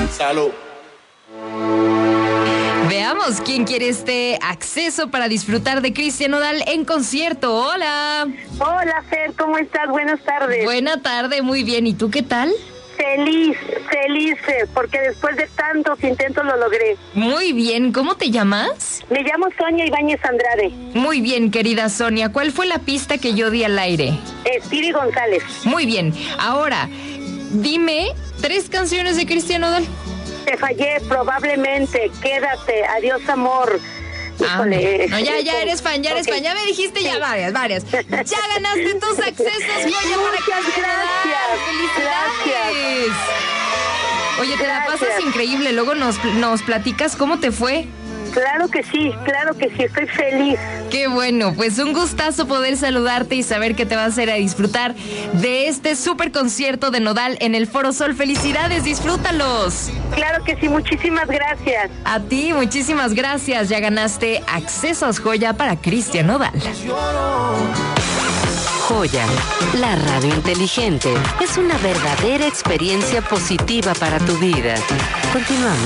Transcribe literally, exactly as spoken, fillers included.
Salud. Veamos quién quiere este acceso para disfrutar de Cristian Nodal en concierto. Hola. Hola, Fer, ¿cómo estás? Buenas tardes. Buena tarde, muy bien. ¿Y tú qué tal? Feliz, feliz, Fer, porque después de tantos intentos lo logré. Muy bien. ¿Cómo te llamas? Me llamo Sonia Ibáñez Andrade. Muy bien, querida Sonia. ¿Cuál fue la pista que yo di al aire? Stevie González. Muy bien. Ahora, dime tres canciones de Cristian Nodal. Te fallé, probablemente. Quédate, adiós, amor. Híjole. Ah, no, ya, ya eres fan, ya eres Okay. fan. Ya me dijiste ya Sí. varias, varias. Ya ganaste tus accesos, Joya, para Muchas Cristian Nodal. gracias. ¡Felicidades! Oye, te la pasas Gracias. increíble. Luego nos, nos platicas cómo te fue. Claro que sí, claro que sí, estoy feliz. Qué bueno, pues un gustazo poder saludarte y saber que te vas a ir a disfrutar de este súper concierto de Nodal en el Foro Sol. ¡Felicidades! ¡Disfrútalos! Claro que sí, muchísimas gracias. A ti, muchísimas gracias. Ya ganaste accesos Joya para Cristian Nodal. Joya, la radio inteligente, es una verdadera experiencia positiva para tu vida. Continuamos.